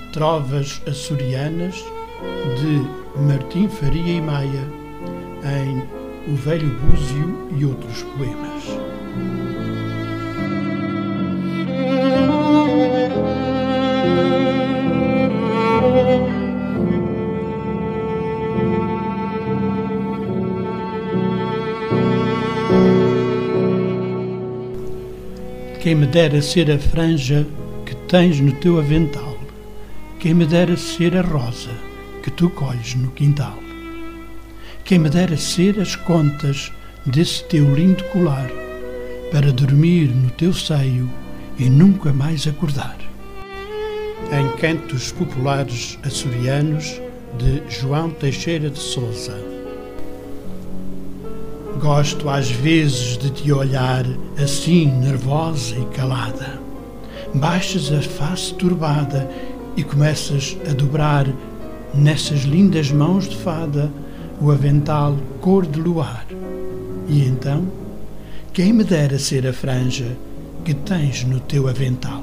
Trovas Açorianas, de Martim Faria e Maia, em O Velho Búzio e Outros Poemas. Quem me dera ser a franja que tens no teu avental, quem me dera ser a rosa que tu colhes no quintal, quem me dera ser as contas desse teu lindo colar, para dormir no teu seio e nunca mais acordar. Em Cantos Populares Açorianos, de João Teixeira de Sousa. Gosto às vezes de te olhar assim nervosa e calada. Baixas a face turbada e começas a dobrar nessas lindas mãos de fada o avental cor de luar. E então, quem me dera ser a franja que tens no teu avental?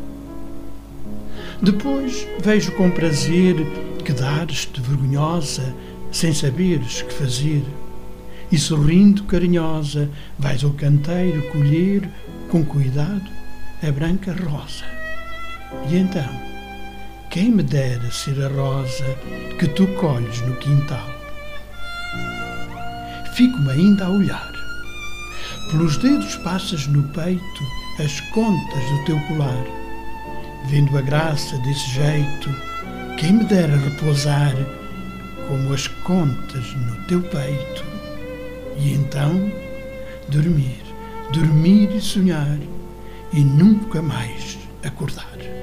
Depois vejo com prazer que dares-te vergonhosa sem saberes que fazer, e sorrindo carinhosa vais ao canteiro colher com cuidado a branca rosa. E então, quem me dera ser a rosa que tu colhes no quintal? Fico-me ainda a olhar. Pelos dedos passas no peito as contas do teu colar. Vendo a graça desse jeito, quem me dera repousar como as contas no teu peito. E então, dormir e sonhar e nunca mais acordar.